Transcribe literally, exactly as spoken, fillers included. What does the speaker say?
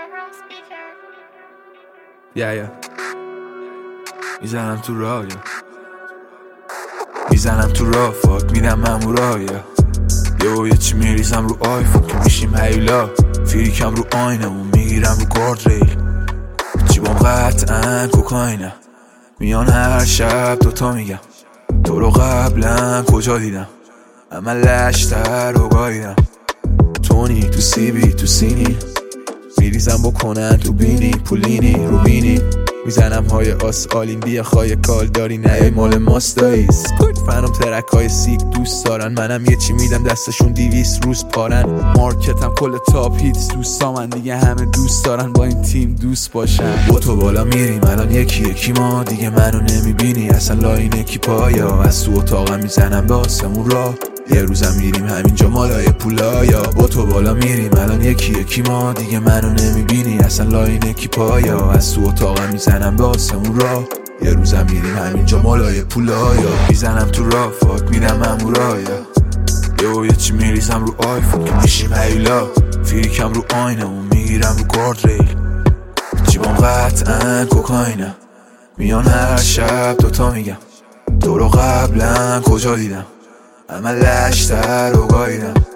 یا یا میزنم تو راه یا میزنم تو راه فاک میدم مامورا یا یو یه چی میریزم رو آیفون که میشیم هیلا فیریکم رو آینمون میگیرم رو گارد ریل جیبام قطعا کوکاینه میان هر شب دوتا میگم تو رو قبلا کجا دیدم اما لشتر رو گاییدم تونی تو سیبی تو سینی میریزم بکنن تو بینی پولینی رو بینی میزنم های آس آلین بیا خواهی کال داری نه مال ماست داییز فنم ترک های سیک دوست دارن منم یه چی میدم دستشون دیویس روز پارن مارکتم کل تاپ هیتس دوست من دیگه همه دوست دارن با این تیم دوست باشن با تو بالا میریم الان یکی یکی ما دیگه منو نمیبینی اصلا لاین کی پایا از تو اتاقم میزنم به آسمون را یه روزم میریم همینجا مالای پولایا با تو بالا میریم الان یکی یکی ما دیگه منو نمیبینی اصلا لاین کی پایا از تو اتاقم میزنم به آسمون را یه روزم میریم همینجا مالای پولایا میزنم تو راه فاک میدم مامورایا یو یه چی میریزم رو آیفون که میشیم هیلا فیریکم رو آینمون میگیرم رو گارد ریل جیبام قطعا کوکاینه میان هر شب دوتا میگم تو رو قبلا کجا دیدم اما لشتر رو گاییدم